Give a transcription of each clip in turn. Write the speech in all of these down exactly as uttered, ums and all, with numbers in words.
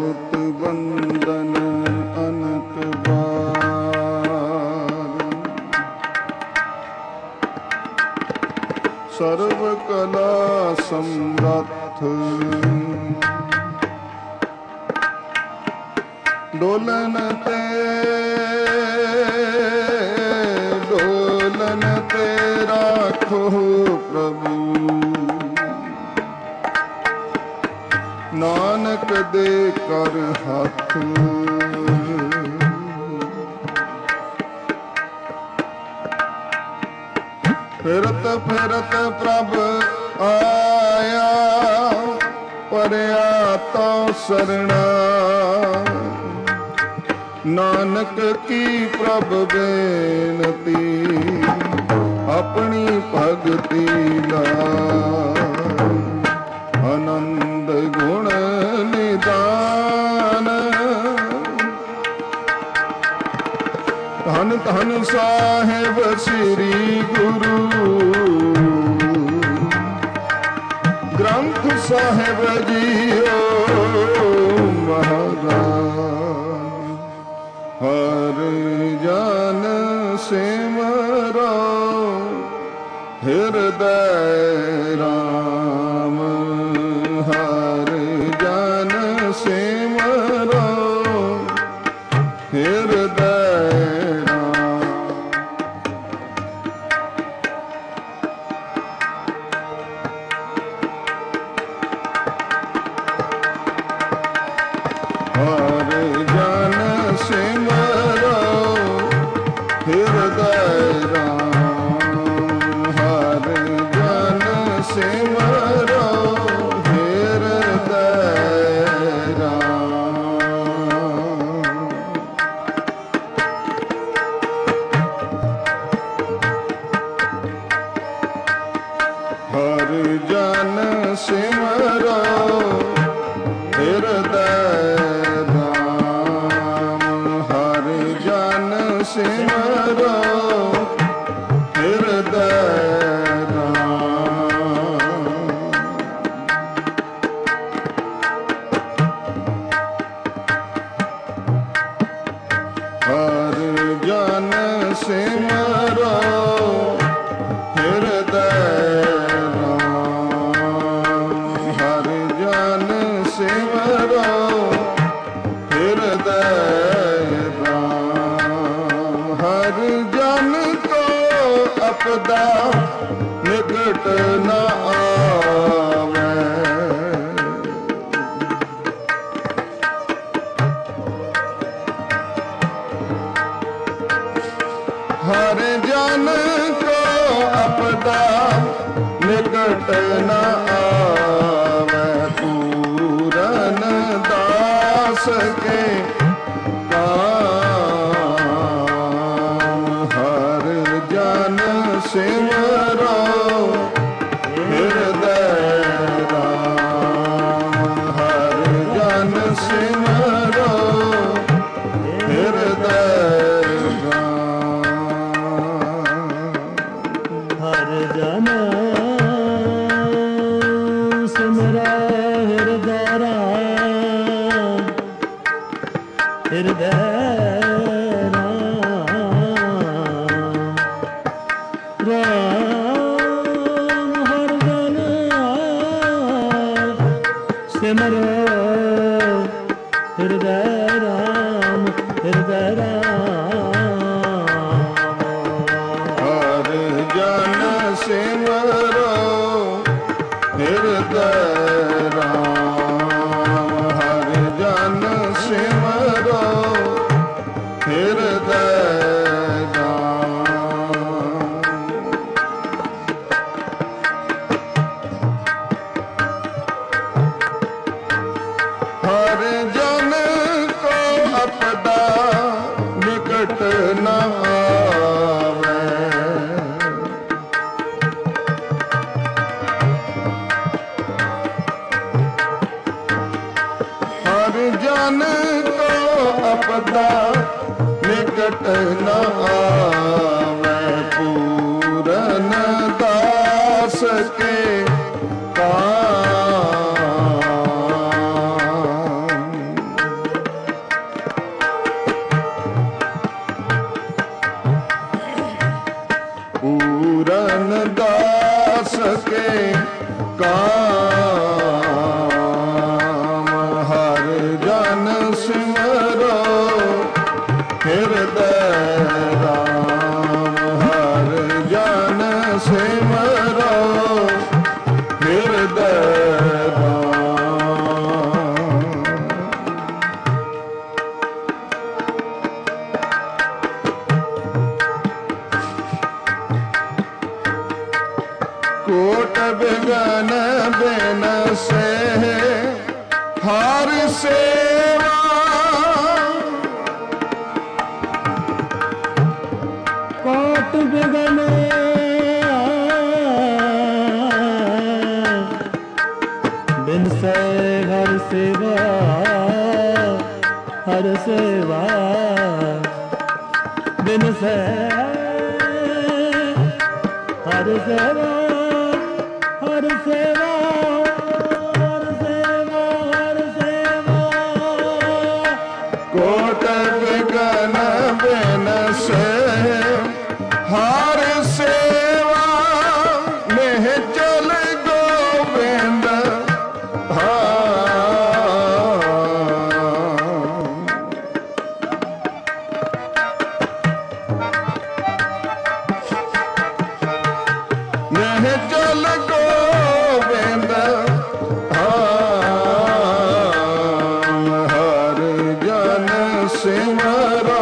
बहुत बंदन अनक बार। सर्व कला समरथ डोलन ते डोलन ते राखो प्रभु। नानक दे कर हाथ फिरत फिरत प्रभ आया परया तो सरना। नानक की प्रभ बेनती अपनी भगति ला। आनंद गुण निदान धन धन साहेब श्री गुरु ग्रंथ साहेब जीओ महाराज। हर जन सिमरो हृदय राम। हर जन सिमरो हृदय राम। हर जन सिमरो हृदय राम। हर जन सिमरो हृदय राम। हर जन सिमरो हृदय राम। हर जन सिमरो हृदय राम। हर जन सिमरो हृदय राम। हर जन सिमरो हृदय राम। हर जन को अपदा निकट न आवे। हर जन को अपदा निकट न आवे। पूरन दास के काम। हर जन सिमरो हृदय राम। हर जन सिमरो हृदय राम। हर जन सिमरो हृदय राम। हृदय राम। राम हर जन सिमरो हृदय राम। हृदय राम। हर जन सिमरो हृदय राम। हर जन सिमरो हृदय राम। हर जन को अपदा निकट न आवे। हर जन को अपदा निकट न आवे। पूरन दास के काम। सेवा कोट बिगन बिन से हर सेवा हर सेवा बिन से हर सेवा हर सेवा हर सेवा हर सेवा कोट बिगन बिन से हर सेवा में चल गोविंद चल गोविंद हर जन सिमरो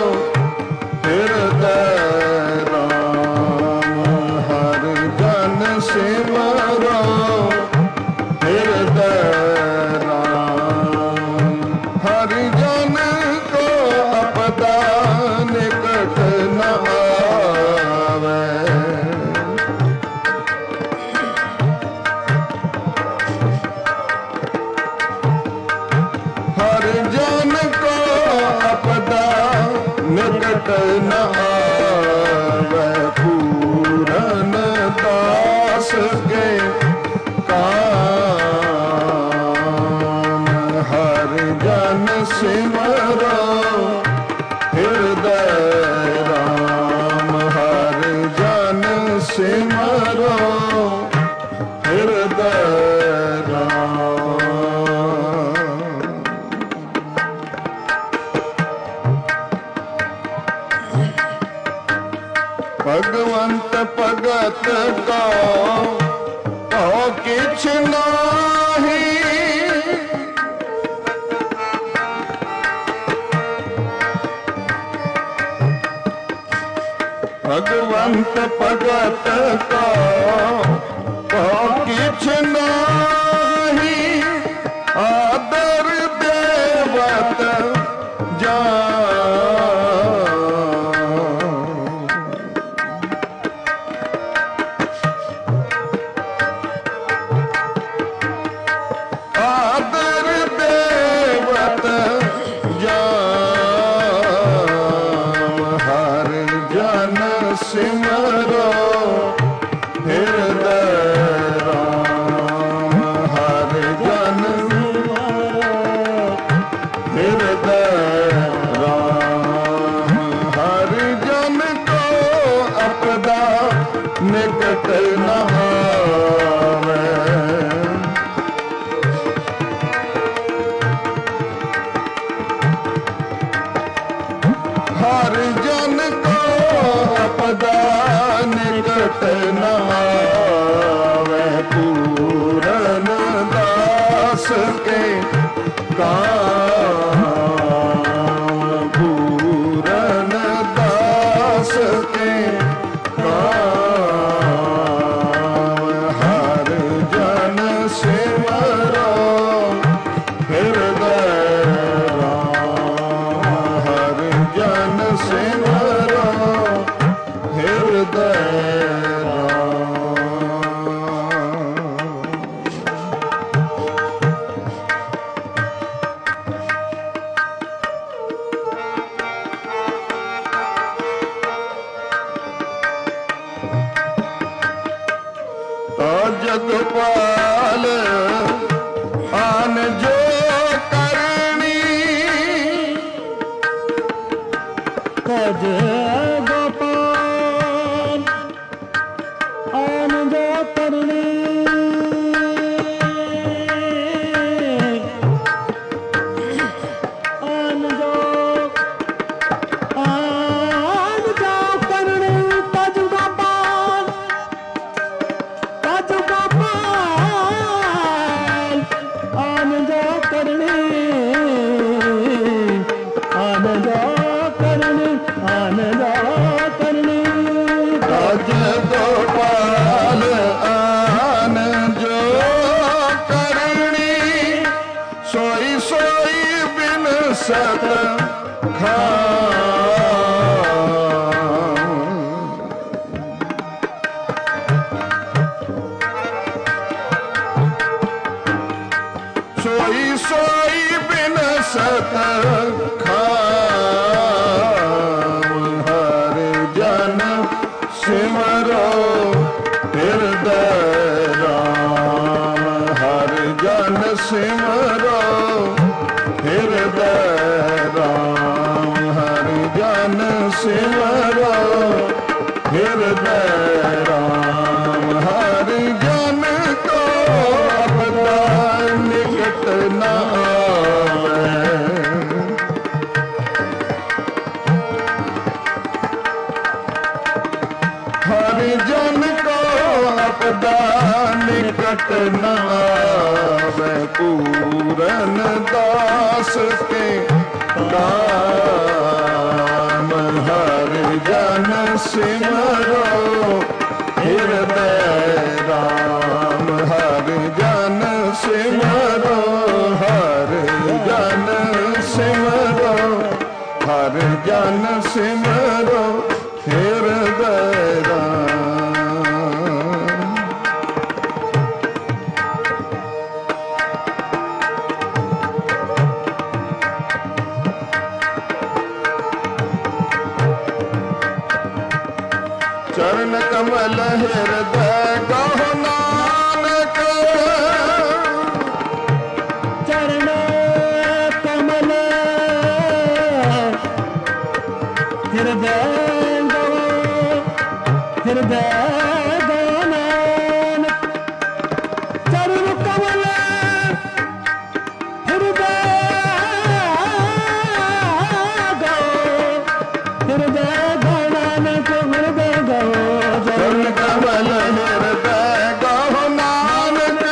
हृदय राम हर जन सिमरो हृदय राम हर जन को आपदा निकट न आवे हर जन को आपदा निकट न आवे पूरन दास के काम हर जन सिमरो हृदय राम हर जन सिमरो हृदय राम भगवंत भगत को ओ किछ नाही भगवंत भगत को ओ किछ नाही आदर देवत जा आदर देवत जाम हर जन सिमरो हृदय राम हर जन हृदय राम हर जन को आपदा निकट न आवे हर जन को आपदा निकट न आवे पूरन दास के काम पूरन दास के काम हर जन सिमरो हृदय जन सिमरो हृदय जगपाल आन जो करनी कज गोपाल आन जो करनी आन जो आन जो करनी कज गोपाल कज गोपाल आन जो करनी आन जो करनी आन जो करनी कज गोपाल आन जो करनी सोई सो सत खाम। सोई सोई बिन सत खाम। हर जन सिमरो हृदय राम। हर जन सिमरो हृदय राम। हर जन सिमरो हृदय राम। हर जन को आपदा निकट न आवे। हर जन को आपदा निकट न आवे। पूरन दास के काम। हर जन सिमरो हृदय राम। हर जन सिमरो हर जन सिमरो हर जन सिमरो हृदय राम। चरण कमल हृदय गहो नानक। चरण कमल हृदय गो हृदय गो नानक। चरण कमल हृदय गो हृदय गो नानक। हृदय गो चरण कमल हृदय गहो नानक।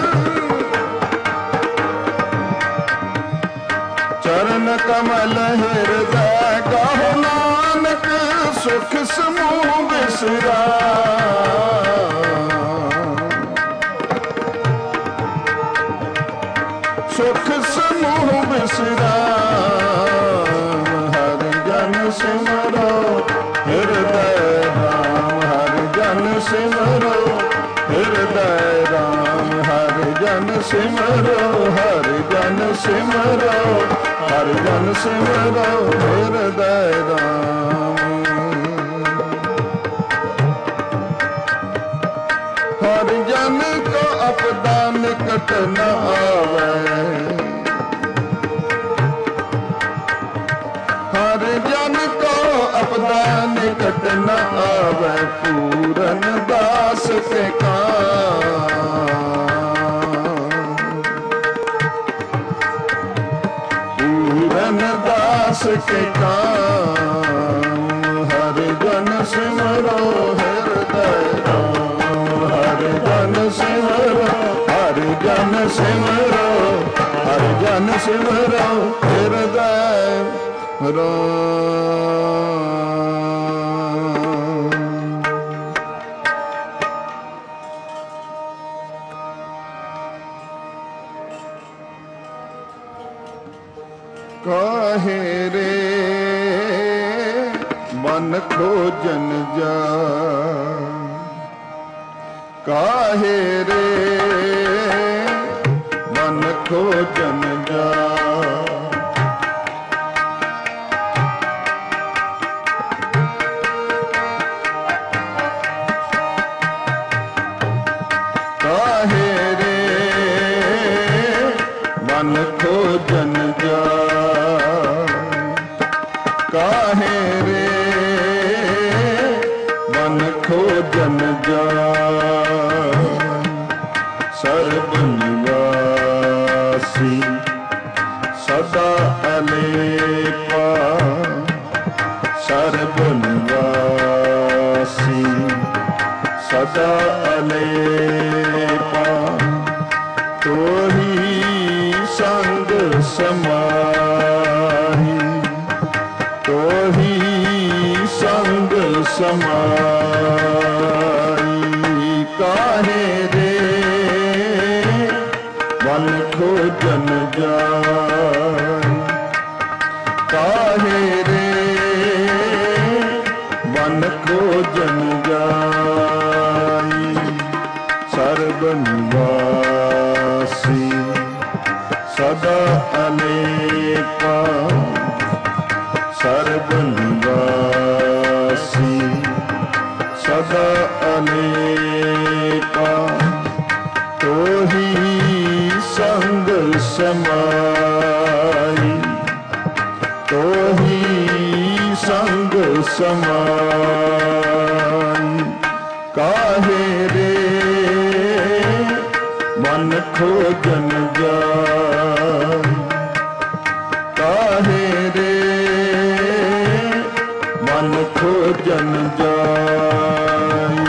चरण कमल हृदय गहो नानक। सुख समूह बिसरा। सुख समूह बिसरा। हर जन सिमरो हृदय राम। हर जन सिमरो हृदय राम। हर जन सिमरो हर जन सिमरो हर जन सिमरो हृदय राम। हर जन को आपदा निकट न आवे। हर जन को आपदा निकट न आवे। पूरन दास के काम। पूरन दास के काम। हर जन सिमरो हृदय राम। हर जन सिमरो हर जन सिमरो हर जन सिमरो हृदय राम। काहे रे मन खोजन जा। काहे रे मन खोजन जा। काहे रे मन खोजन जा। काहे रे मन खोजन जा। सर्व निवासी सदा अलेपा। सर्व निवासी सदा अलेपा। तो ही संग समाही। तो ही संग समाई। काहे रे मन खोजन जाय। सर्वनिवासी सदा अनेका तो ही संग समाई तो ही संग समाई काहे रे मन खोजन जाई काहे रे मन खोजन जाई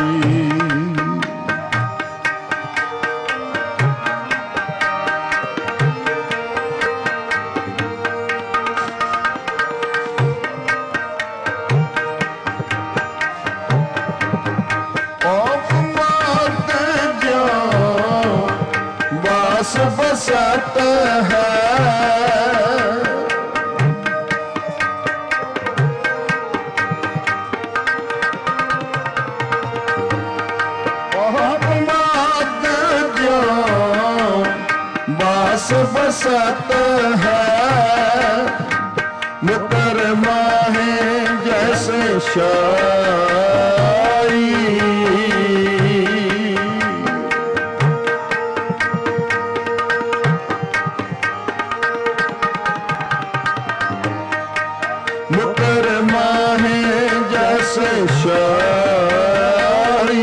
बस बसत है बस बसत है मुकर माहे जैसे शाई मुकर माहे जैसे शाई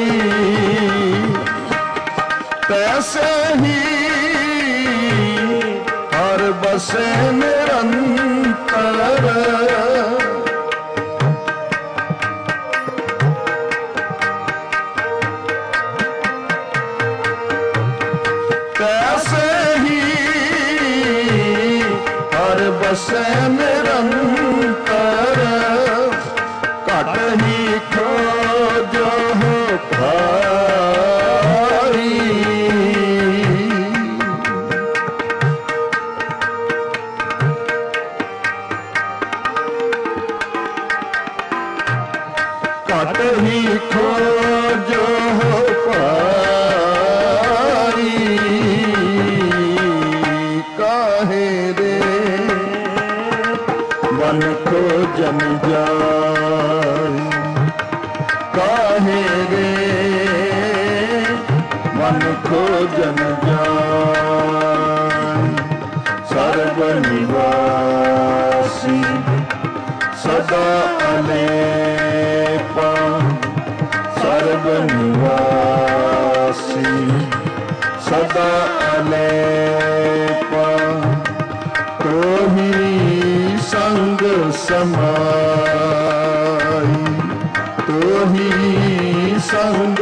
तैसे ही हर बसे निरंतर तैसे ही हर बसे निरंतर कट ही खोजो भाई कट ही खोजो पाई काहे रे मन खोजन जाई काहे रे मन खोजन जाई सर्वनिवासी सदा अलेपा सर्वनिवासी सदा अलेपा तो ही संग समाई तो ही संग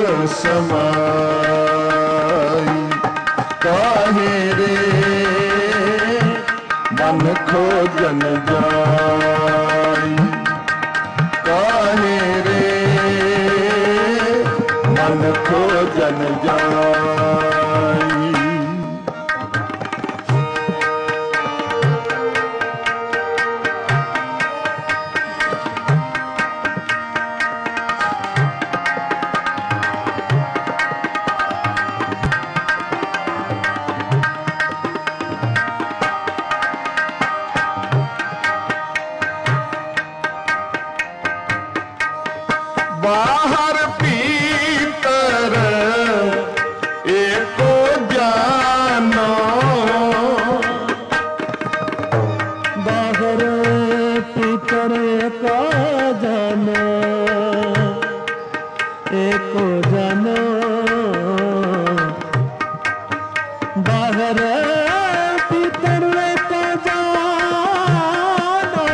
समाई काहे रे मन खोजन जाई काहे रे मन खोजन जाई बाहर भीतर एको जानो बाहर भीतर एको जानो एको जानो बाहर भीतर एको जानो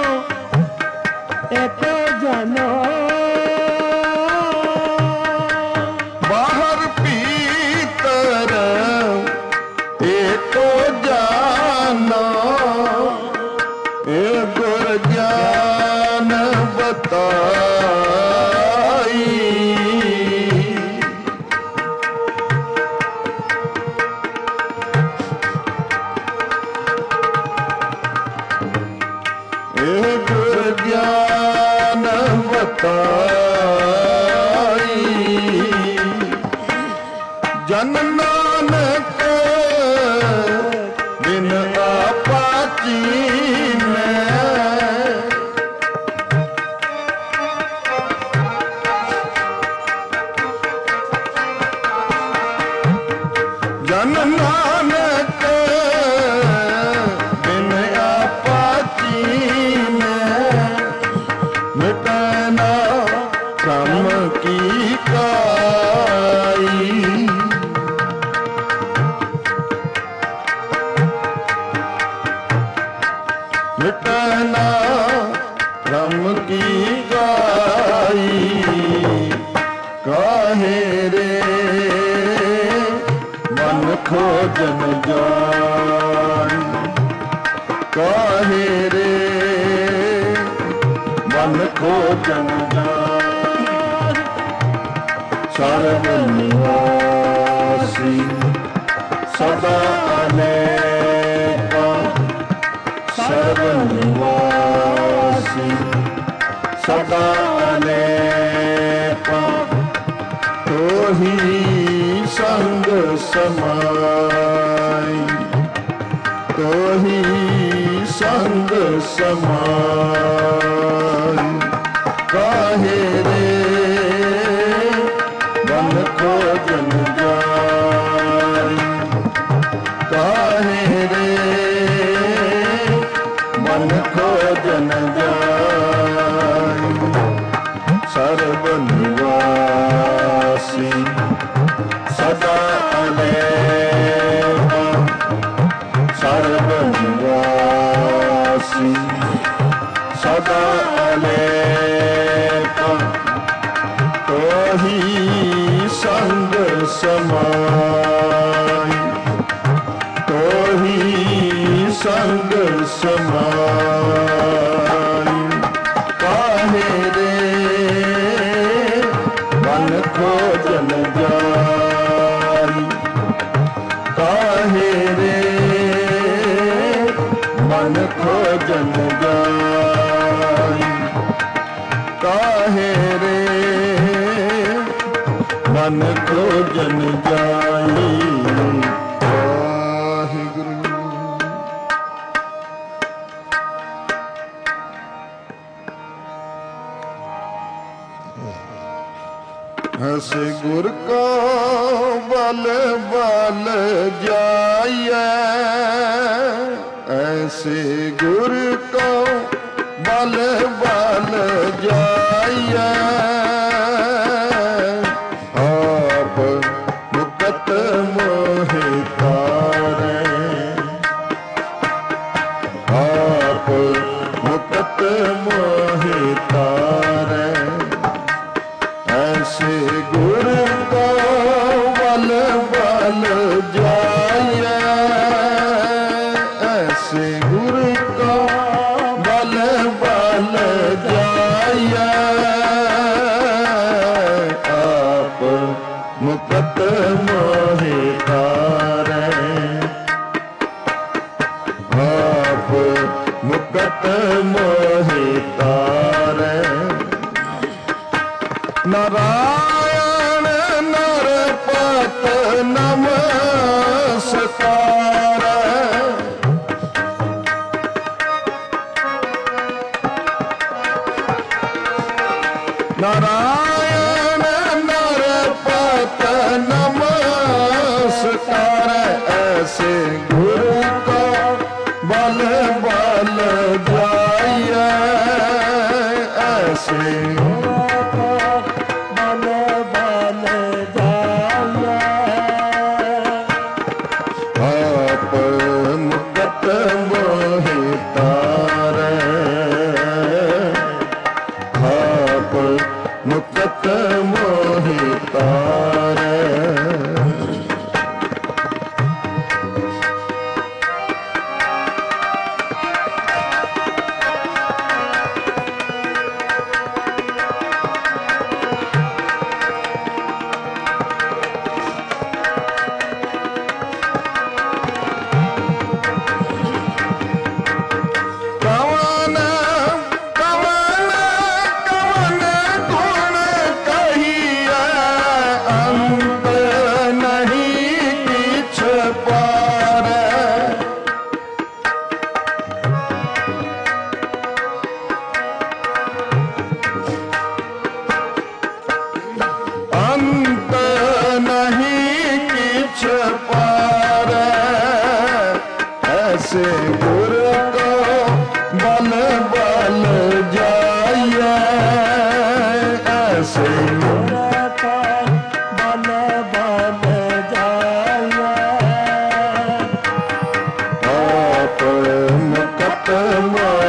एको जानो बाहर भीतर एको जानो ए गुर ज्ञान बताई ए गुर ज्ञान बताई जन नानक बिन आपा चीन मिटना राम की गाई काहे रे मन खोजन जान काहे रे मन खोजन जान सर्वनिवासी सदा अनेका सर्वनिवासी सदा अनेका तो ही संग समाई तो ही संग समाई काहे रे मन खोजन जाई काहे रे मन खोजन जाई सर्वनिवासी सदा अनेका सर्वनिवासी सदा अनेका तो ही संग समाई तो ही संग समाई काहे रे मन खोजन जाई काहे रे मन खोजन जाई काहे रे मन खोजन जाई वाहिगुरु। ऐसे गुर का बल बल जाइए ऐसे गुर का बल बल जाइए आप मुकत मोहि तारे आप मुकत मोहि तारे ऐसे गुर को बल बल जाइए ऐसे गुर को बल बल जाइए आप मुकत मोहि तारे आप मुकत मोहि तारे नारायण नरपत नमस्कार नारायण नरपत नमस्कार ऐसे गुरु का बल बल जाइए ऐसे आप मुकत मोहि तारे आप मुकत मोहि तारे ऐसे गुर को बल बल जाइए ऐसे गुर को बल बल जाइए आप मुकत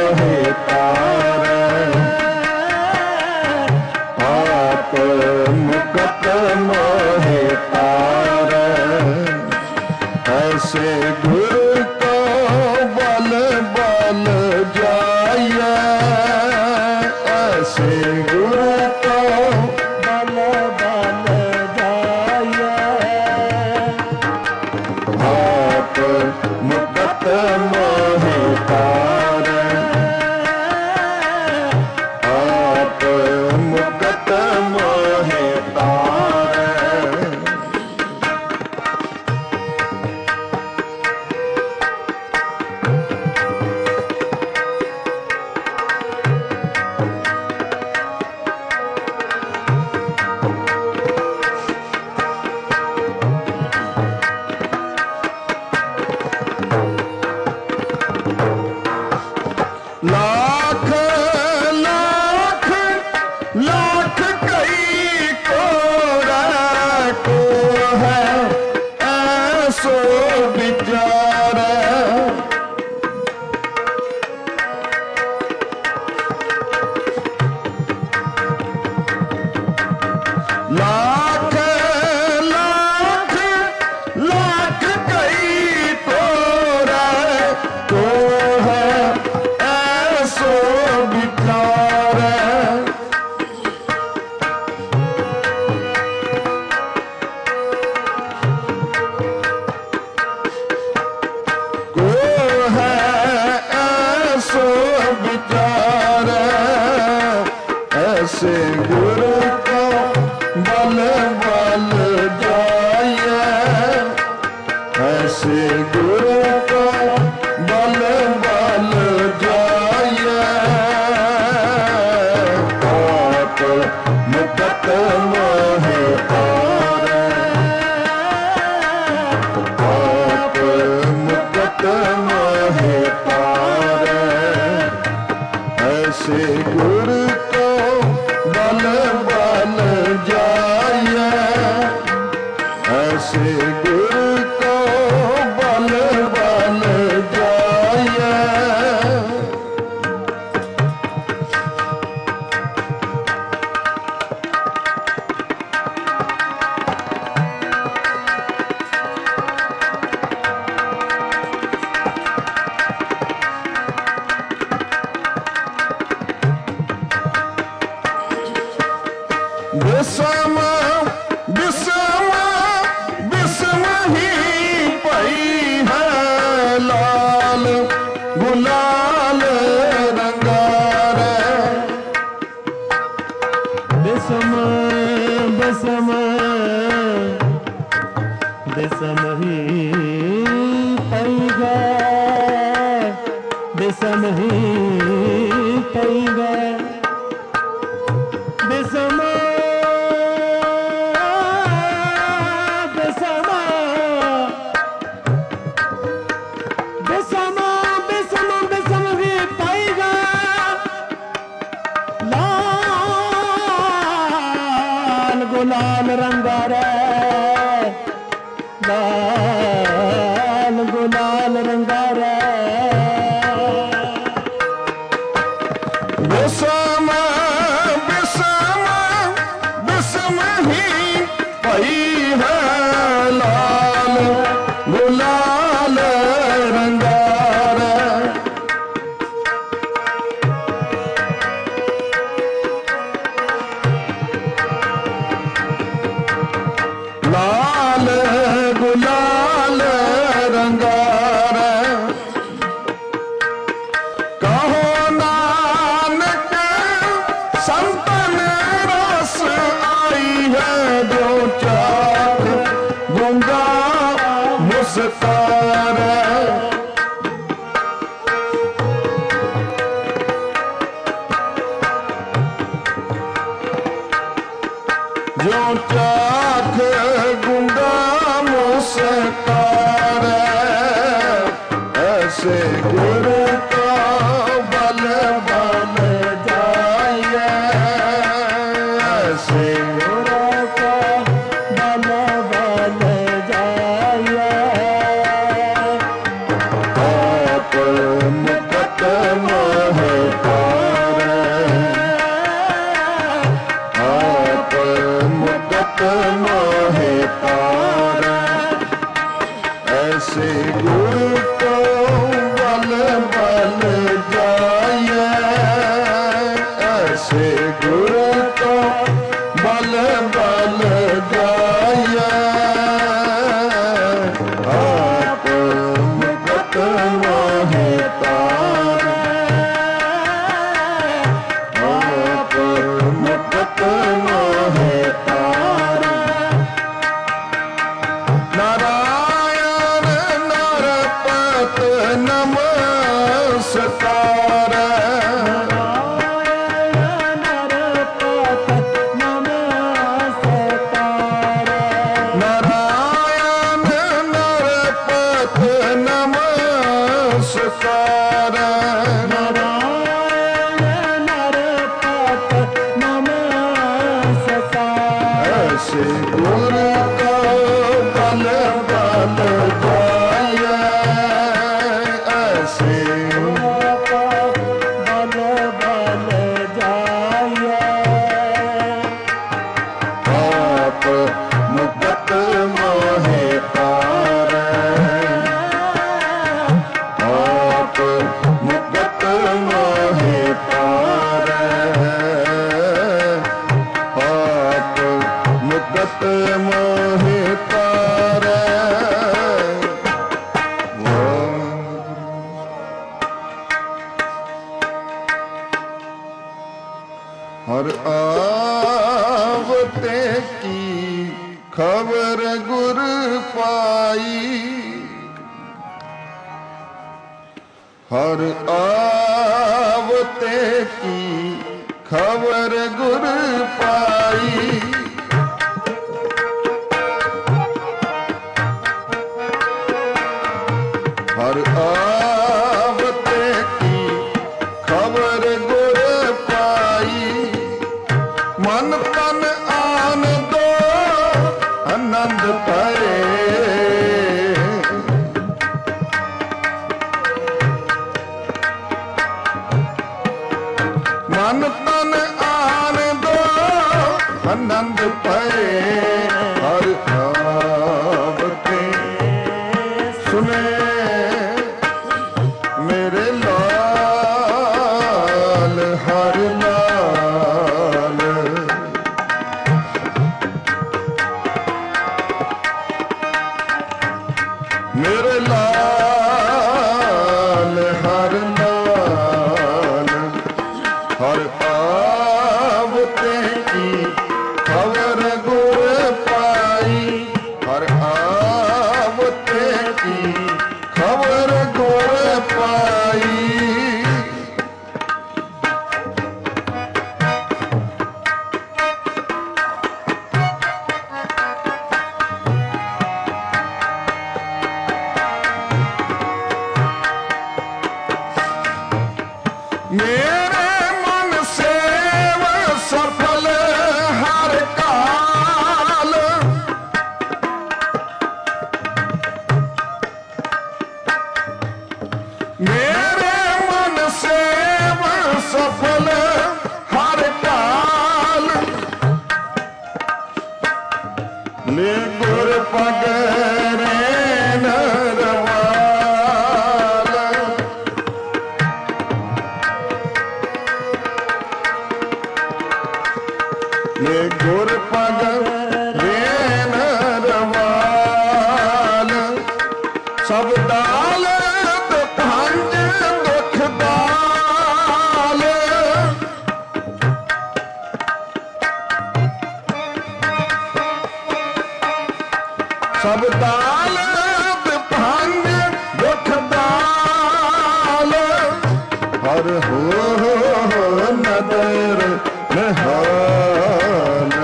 विचार ऐसे गुरु को बल बल जाइए ऐसे गुरु को बल बल जाइए आप मुकत मोह तारे आप मुकत मोह तारे ऐसे गुरु को बल बल जाइए ऐसे गुरु को बल बल जाइए विषम विषम विषम ही पई है लाल गुलाल रंगार बिसम बिसम बिसम ही पई गए बिसम ही पई गए बिसम गुलाल रंगा रे लाल गुलाल रंगा रे विषम विषम विषम ही पई है लाल गुलाल रंगार लाल गुलाल रंगार कहो नानक संतन रस आई है जो चाक गूंगा मुस्तार जो चाक गूंगा मुस्तार ऐसे गुरु का बल बल जाइए ऐसे गुरु को बल बल जाइए आप मुकत मोह तारे आप मुकत हर आवते की खबर गुर पाई, हर आवते की खबर गुर पाई। हर आवते की खबर गुर पाई, मन तन आन दो आनंद पाए। मन तन आन दो आनंद पाए। हर आवते सुने मेरे लाल हर लाल, मेरे लाल हर लाल। हर आवते की खबर गुर पाई, हर आवते की खबर गुर पाई। मेरे मन सेव सफल हर काल, मेरे मन सेव सफल हर काल। ले गुर पगरे नरवाल, ले गुर पगरे नरवाल। सब दाल पंज दुख दाल, सब दाल पंज दुख दाल। हर हो नदर निहाल,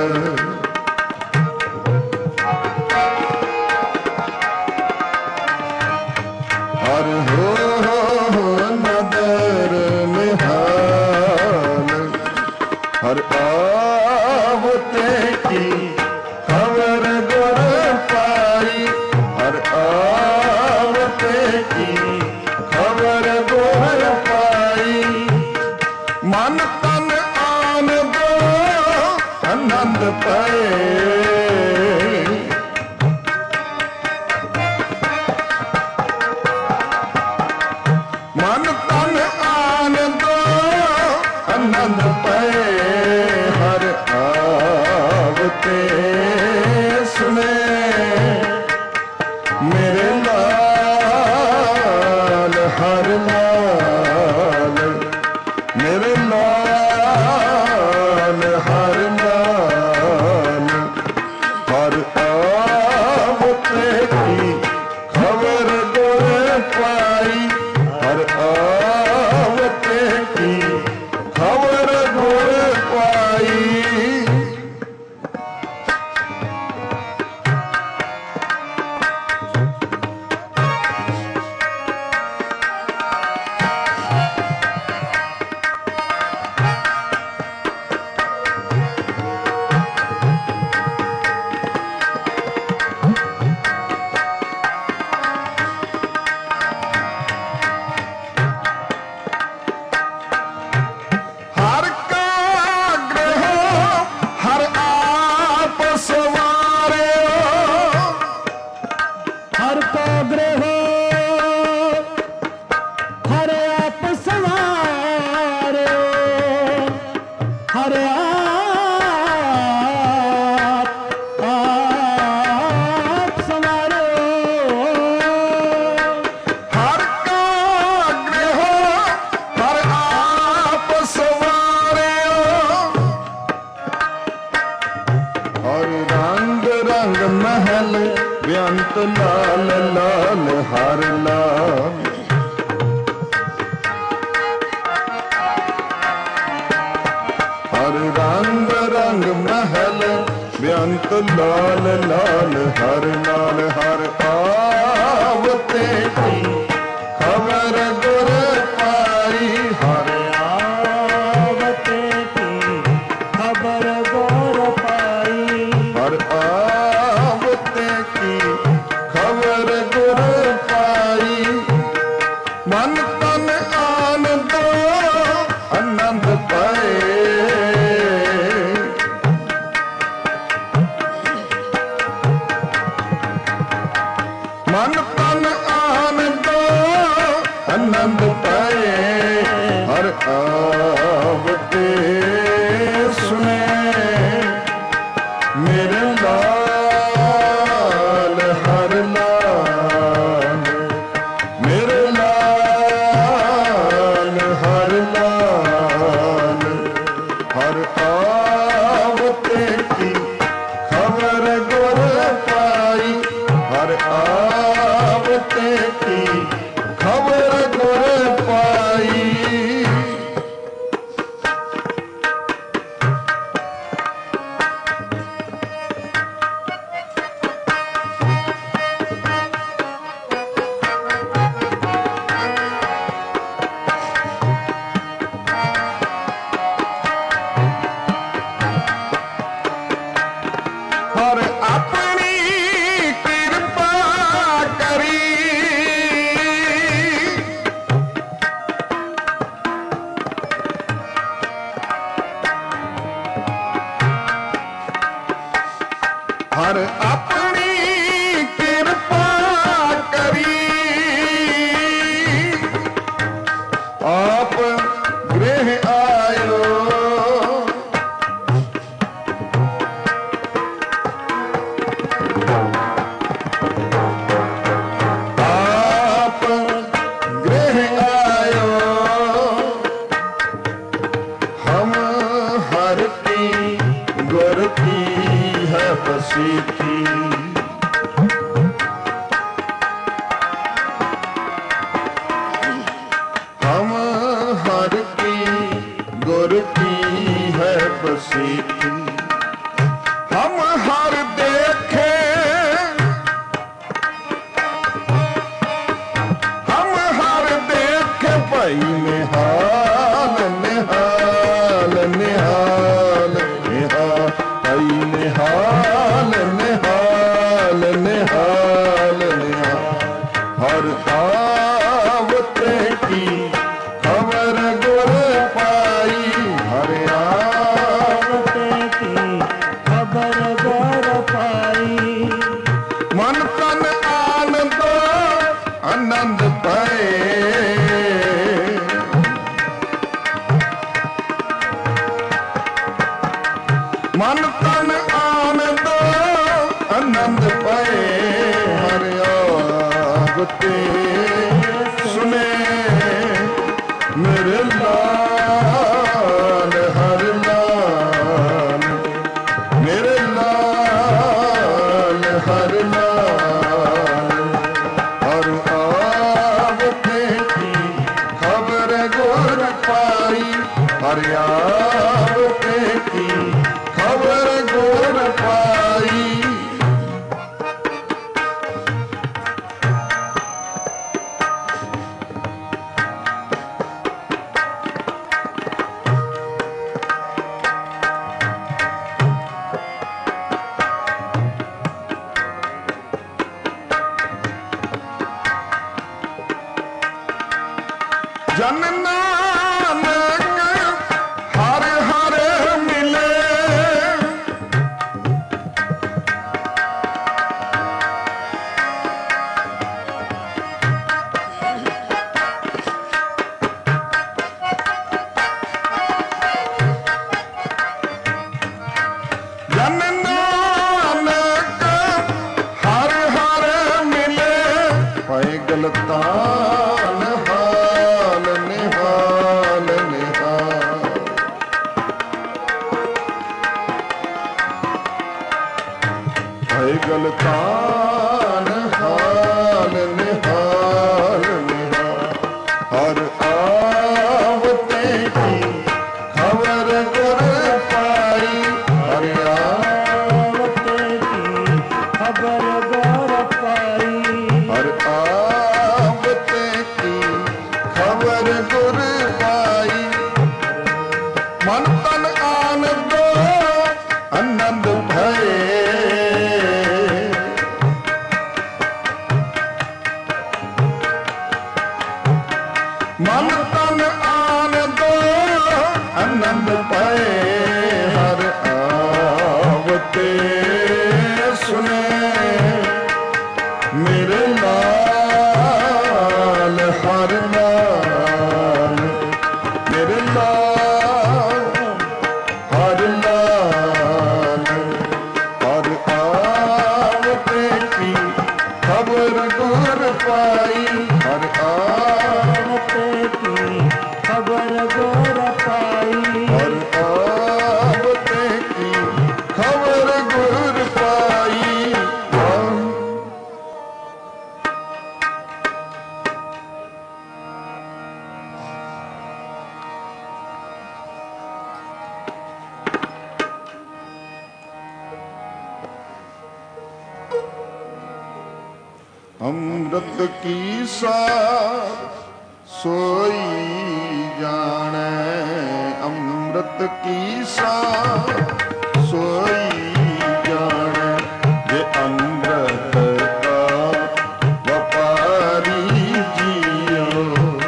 हर हो नदर निहाल। हर आवते की खबर गुर पाई, हर आवते की खबर गुर पाई। मन तन आन दो ਸੰਤ ਲਾਲ ਲਾਲ ਹਰ ਨਾਲ ਹਰ ਆਵਤੇ ਕੀ ਖਬਰ ਗੁਰ ਪਾਈ ਹਰ ਆਵਤੇ ਕੀ ਖਬਰ ਗੁਰ ਪਾਈ ਹਰ ਆਵਤੇ ਕੀ ਖਬਰ ਗੁਰ ਪਾਈ ਮਨ ਤਨ ਆਨੰਦ ਆਨੰਦ ਪਾਏ ਮਨ ਤਨ ਆਨੰਦ ਆਨੰਦ ਪਾਏ ਹਰ ਆਵਤੇ ਸੁਨੇ ਮੇਰੇ ਲਾਲ ਹਰ ਲਾਲ ਮੇਰੇ ਲਾਲ ਹਰ ਲਾਲ ਹਰ ਆਵਤੇ ਕੀ ਖਬਰ ਗੁਰ ਪਾਈ ਹਰ ਆਵਤੇ ਕੀ ਖਬਰ ਗੁਰ ਪਾਈ ਹਰ ਆਪਣੀ ਕਿਰਪਾ ਕਰੀ ਹਰ ਆਪਣੀ ਕਿਰਪਾ ਕਰੀ ਆਪ ਗ੍ਰਹਿ ਆਇਓ आप गृह आयो हम हर की गुर की है बसीठी हम हर की गुर की है बसीठी हम हर देखे हम हर देख भाई निहाल निहाल निहाल निहाल भाई निहाल निहाल निहाल निहाल हर आवते की खबर गुर पाई हर आवते की खबर गुर पाई मन तन आनंद आनंद पाए मन तन आनंद आनंद पाए हर आवते सुने मेरे लाल हर लाल मेरे लाल हर लाल हर आवते की खबर गुर पाई हर आवते की खबर गुर पाई जन नानक हर हर मिले जन नानक हर हर मिले पाए गलतान हाल निहाल निहाल पाए गलतान हाल निहाल निहाल हर आवते की खबर गुर पाई हर आवते हर लाल हर आवते की खबर गुर पाई हर आवते की खबर गुर पाई हर आवते की खबर गुर पाई अमृत की सार सोई जाने अमृत की सार सोई जाने ये अमृत का व्यापारी जियो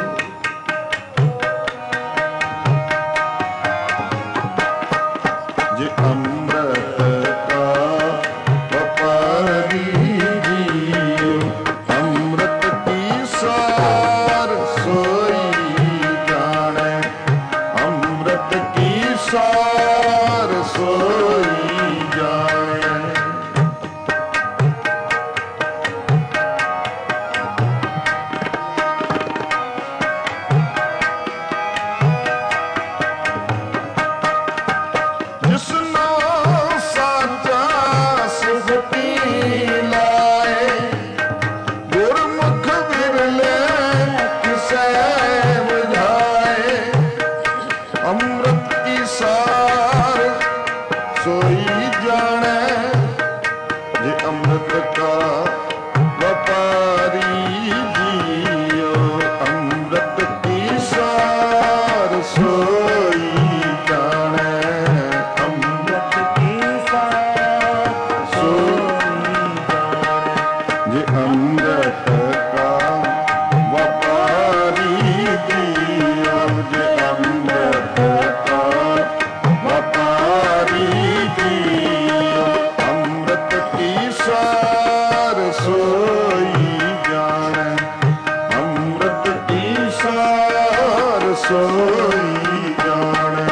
ये अमृत का व्यापारी जियो अमृत की सार सोई जाने अमृत की सार सोई जाने जिसनो साचा सुखती लाए गुरमुख विरले किसे बुझाए अमृत की सार सोई जाने ये अमृत का व्यापारी जियो अमृत की सार सोई जाने अमृत की सार सोई जाने ये अमृत का व्यापारी जियो ये अमृत का व्यापारी जियो अमृत की सार सोई जाने अमृत की सार सोई जाने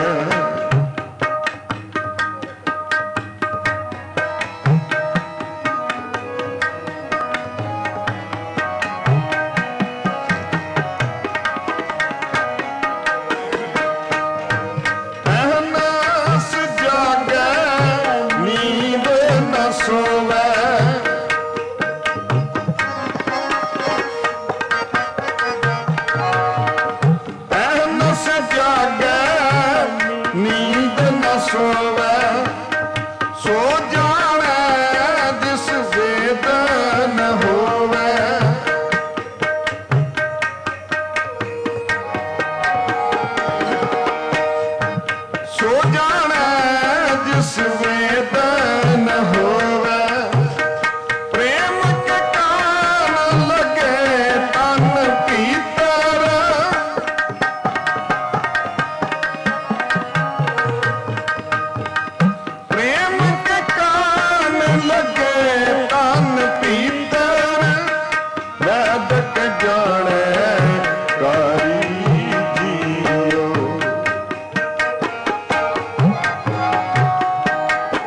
अहनास जागे नींद न सोवे अहनास जागे नींद न सोवे सो जाने जिस वेद न होवे सो जाने जिस वेद न होवे प्रेम के कान लगे तन भीतर प्रेम के कान लगे तन भीतर वेद के जाने कारी जियो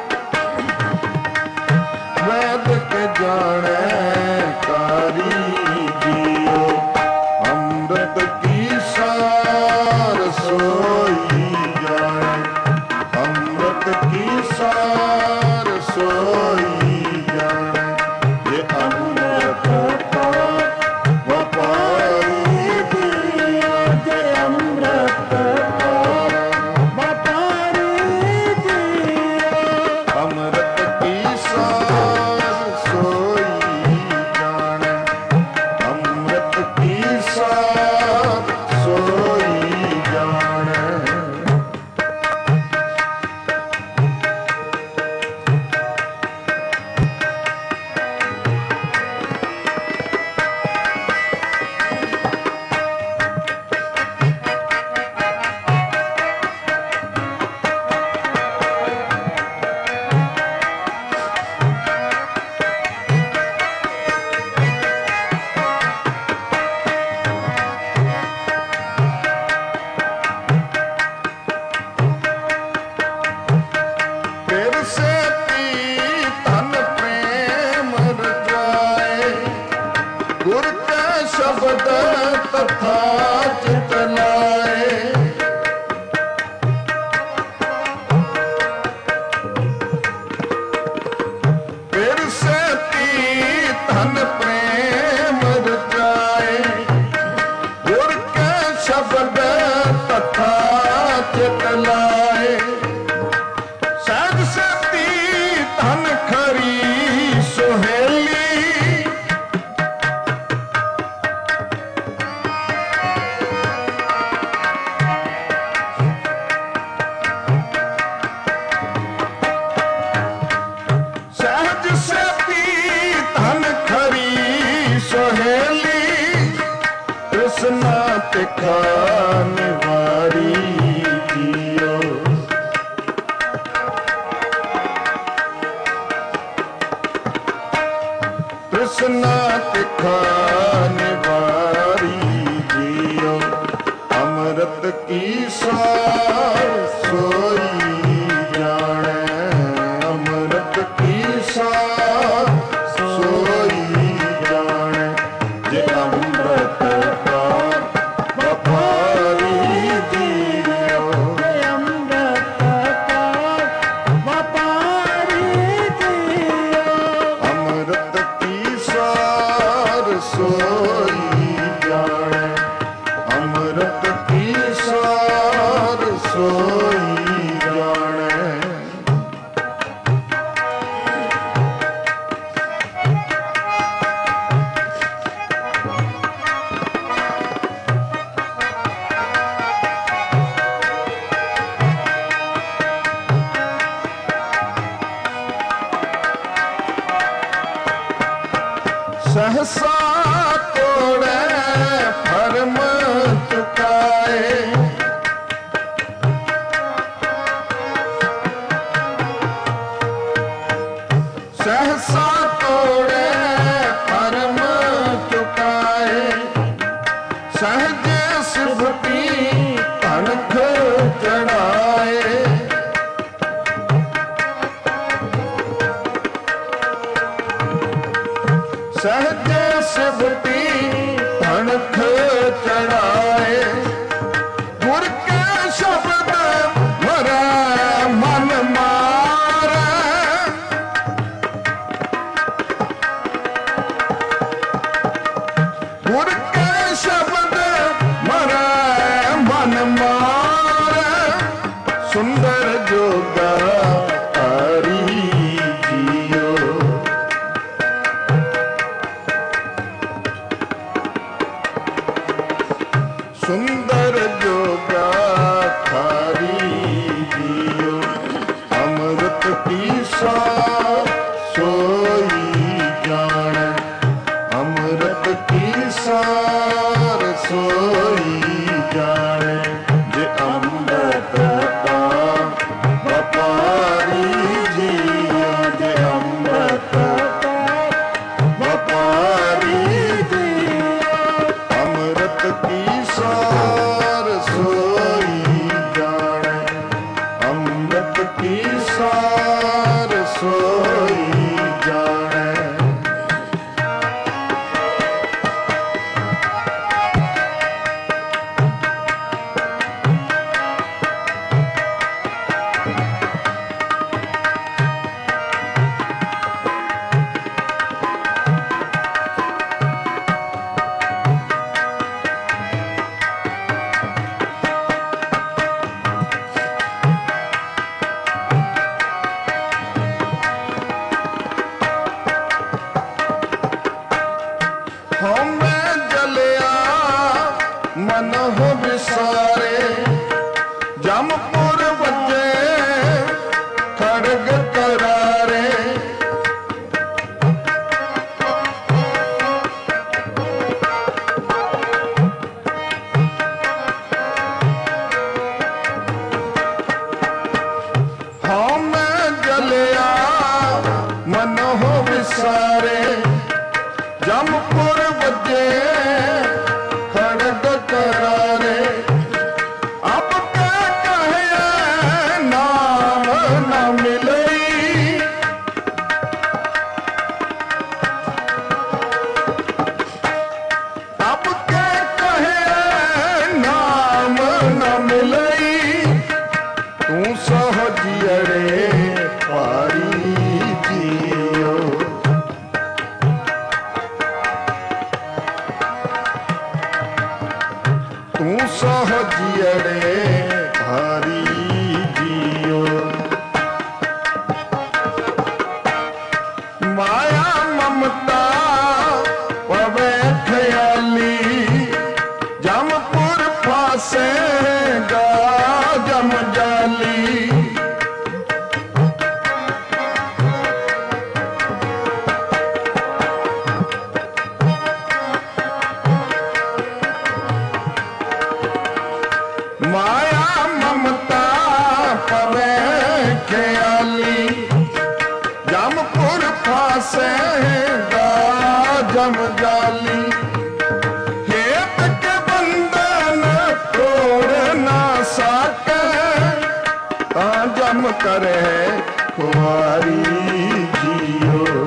ਸਾਰ ਸੋਈ ਜਾਣੈ ਅੰਮ੍ਰਿਤ ਕੀ ਸਾਰ ਸੋਈ ਜਾਣੈ ਜੇ ਅੰਮ੍ਰਿਤ ਦਾ ਵਪਾਰੀ ਜੀਓ ਅੰਮ੍ਰਿਤ ਕਾ ਵਪਾਰੀ ਜੀਓ ਅੰਮ੍ਰਿਤ ਕੀ ਸਾਰ ਸੋਈ ਜਾਣੈ ਅੰਮ੍ਰਿਤ ਕੀ ਸਾਰ ਸੋਈ ਜਾਣੈ सहसा तोड़े फर्म चुकाए सहसा तोड़े फर्म चुकाए सहज सिफती तनख चढ़ाए सहज सिफती तनख चढ़ाए गुर के शब्द मरै मन मारै गुर के शब्द मरै मन मारै सुंदर जोगा हरि जियो सुंदर जोगा थारी जियो अमृत की सार सोई जाने अमृत की सार सोई जाने जे अमृत का व्यापारी जियो जे अमृत का व्यापारी जियो अमृत की सार सोई जाने अमृत की सार सोई जाने हमें जलिया मन हो विसारे जमपुर बजे खड़ग करारे हमें जलिया मन हो विसारे जमपुर बजे खड़ग करारे अब क्या कहे नाम न मिलई अब क्या कहे नाम न मिलई तू सहजियरे पारी जियो तू सहजियरे हरी जियो माया ममता पवे ख्याली जमपुर फासेगा जम जाली माया ममता पवे ख्याली जमपुर फासेगा जम जाली हेत के बंधन तोड़ ना साके तां जम करे कुंवारी जियो।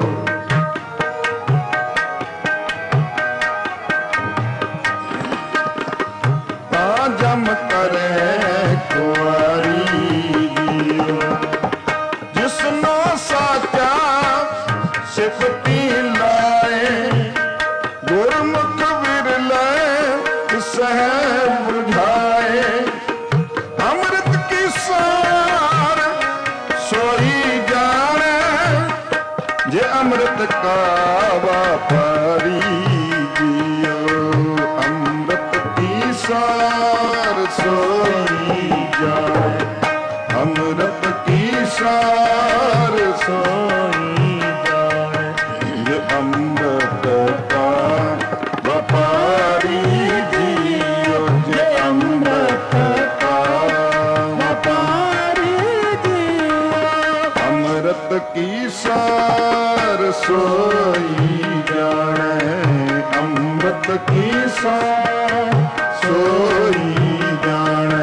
तां जम करे कुंवारी जियो। जिसनो साचा सिफती लाए गुरमुख विरले सह बुझाए। अमृत की सार सोई जाने जे अमृत का व्यापारी जियो। अमृत की सार सोई जाने अमृत की सार सोई जाने जे अमृत का व्यापारी जियो। जे अमृत का व्यापारी जियो। अमृत की सार सोई जाने अमृत की सार सोई जाने।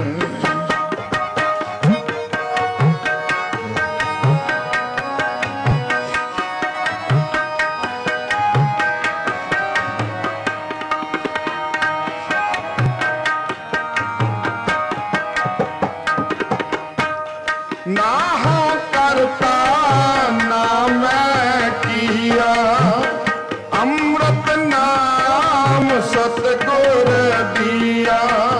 ना हो करता ना मैं किया अमृत नाम सतगुर दिया।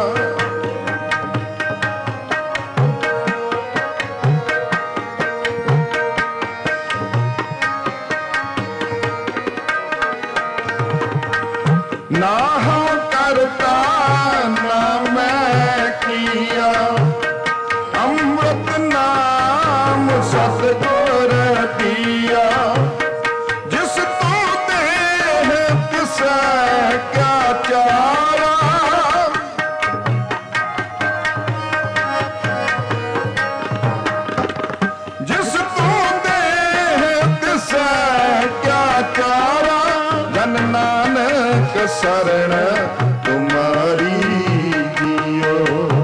ना हो करता ना मैं किया अमृत नाम सतगुर दिया। जिस तू देह तिस क्या चारा जिस तू देह तिस क्या चारा। जन नानक शरण तुम्हारी जियो।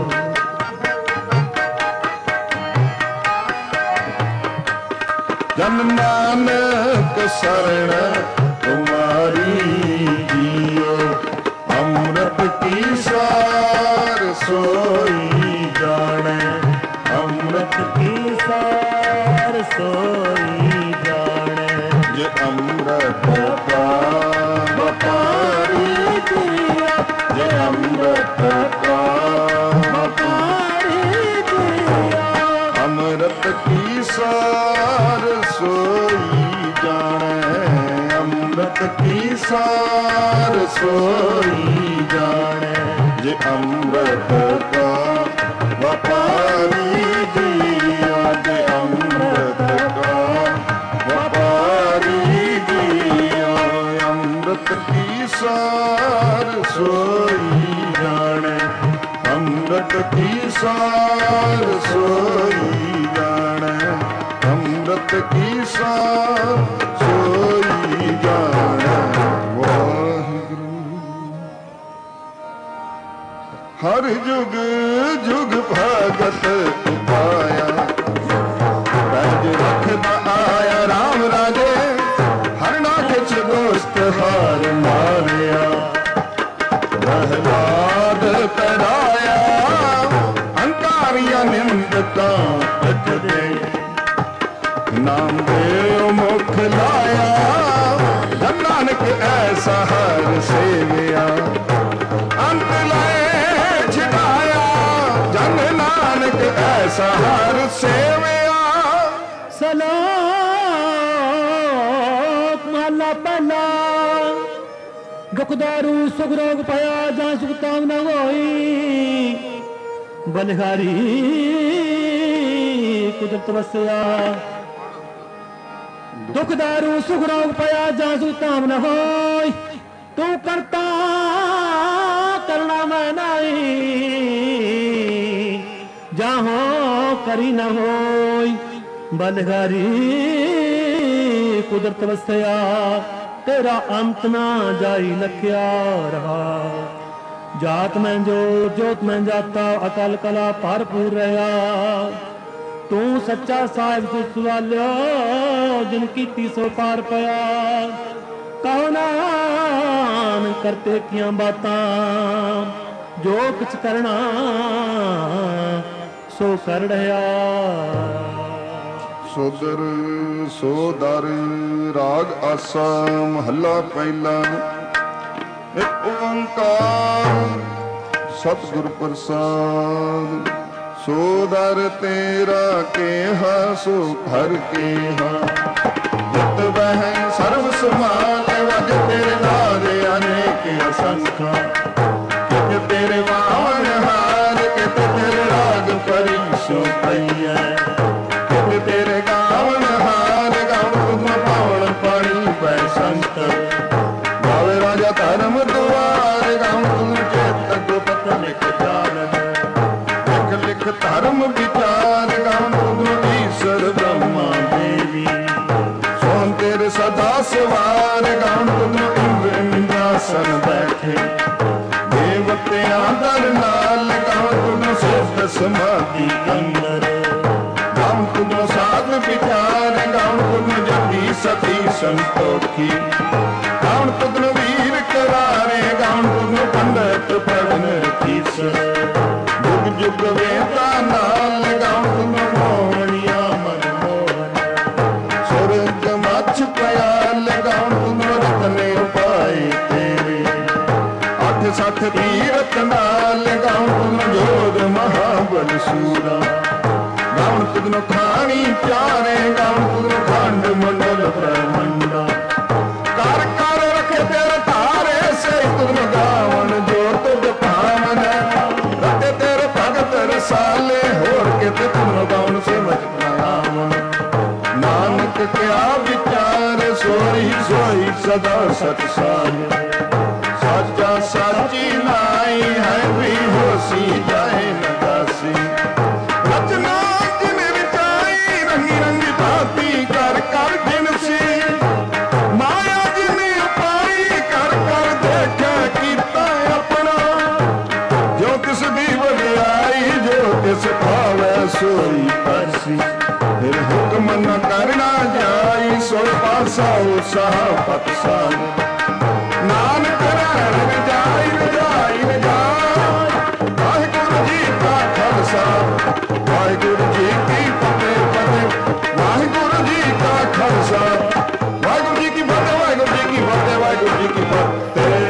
जन नानक शरण तुम्हारी जियो। अमृत की सार सोई जाने अमृत की सार सोई जाने जे अमृत का व्यापारी जियो। जे अमृत का व्यापारी जियो। अमृत की सार सोई जाने अमृत की सार सोई जाने जे अमृत का व्यापारी जियो। जे अमृत का व्यापारी जियो। अमृत की सार सोई जाने अमृत की सार सोई जाने अमृत की सार सोई जाने। वाहिगुरू हर जुग जुग भगत पाया राज रखदा आया राम राजे। हर नाथ च दोस्त हार मारिया प्रहलाद कराया अंकारिया निंदता तक दे। नाम देव मुख लाया जन नानक ऐसा हर सेविया। अंत लाए छिड़ाया जन नानक ऐसा हर सेविया। सलोक महला पहला। दुख दारू सुख रोग पाया जहाँ सुख तांग न होई। बलिहारी कुदरत वसया। दुख दारू सुख रोग पाया जहाँ सुख तांग न होई। तू करता करना मैं नहीं जहाँ करी न होई। बलिहारी कुदरत वसया तेरा अंत ना जाई लख्या रहा। जात में जोत जोत में जाता अकल कला भरपूर रहा तू सच्चा साहिब सुसवालियो जिन की सो पार पया कहो नान करते किया बातां जो कुछ करना सो कर रहा सोदर सोदर राग आसा महला पहला एक ओंकार सतगुर प्रसाद सोदर तेरा केहा सो हर केहा जित वह सर्व समाल वज तेरे नाद अनेक असंख्या कित तेरे वाहन हार कित तेरे राग परिशो पैया कित तेरे गावन हार गावन तुम पावन पानी पै संत गावे राजा धर्म दुआर गावन तुम चेत गुपत लिख जानन लिख लिख धर्म विचार गावन तुम ईश्वर ब्रह्मा देवी सोन तेरे सदा सवार गावन तुम इंद्र इंद्रासन बैठे देवत्या दर नाल गावन तुम सिद्ध समाधि अंदर गावन तुम साध विचार गावन तुम जति सती संतोखी गावन तुम वीर करारे गावन तुम पंडित पवन तीसर जुग जुग वेता नाल गावन तुम मोहनिया मनमोहन स्वर्ग मछ पयाल गावन तुम रतने उपाय तेरे अठ सठ तीरथ नाल गावन तुम जोध महाबल सूरा गावन तुम खानी प्यारे गावन तुम खंड मंडल ब्रह्मंडा कर कर रखे तेरे तारे से तुम गावन जो तुझ पावन रखे तेरे भगत रसाले होर के तुम गावन से मचनावन नानक क्या विचार सोई सोई सदा सतसाय साचा साची नाई है भी होसी जाए नदासी रचना जिन विचाई रंगी रंगी भांति कर कर जिन सी माया जिन उपाई कर कर देखा कीता अपना जो किस दी वडियाई जो किस भावे सोई परसी फिर हुक्म न करना जाई सो पासा उत्साह पतसाल नानक रण जाई जाई जाई वाहिगुरु जी का खालसा वाहिगुरु जी की फतेह फतेह वाहिगुरु जी का खालसा वाहिगुरु जी की फतेह वाहिगुरु जी की फतेह वाहिगुरु जी की फतेह।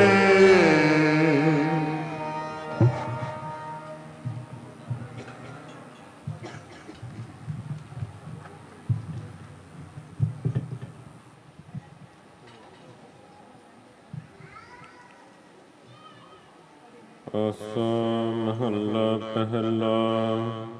आसा महला पहला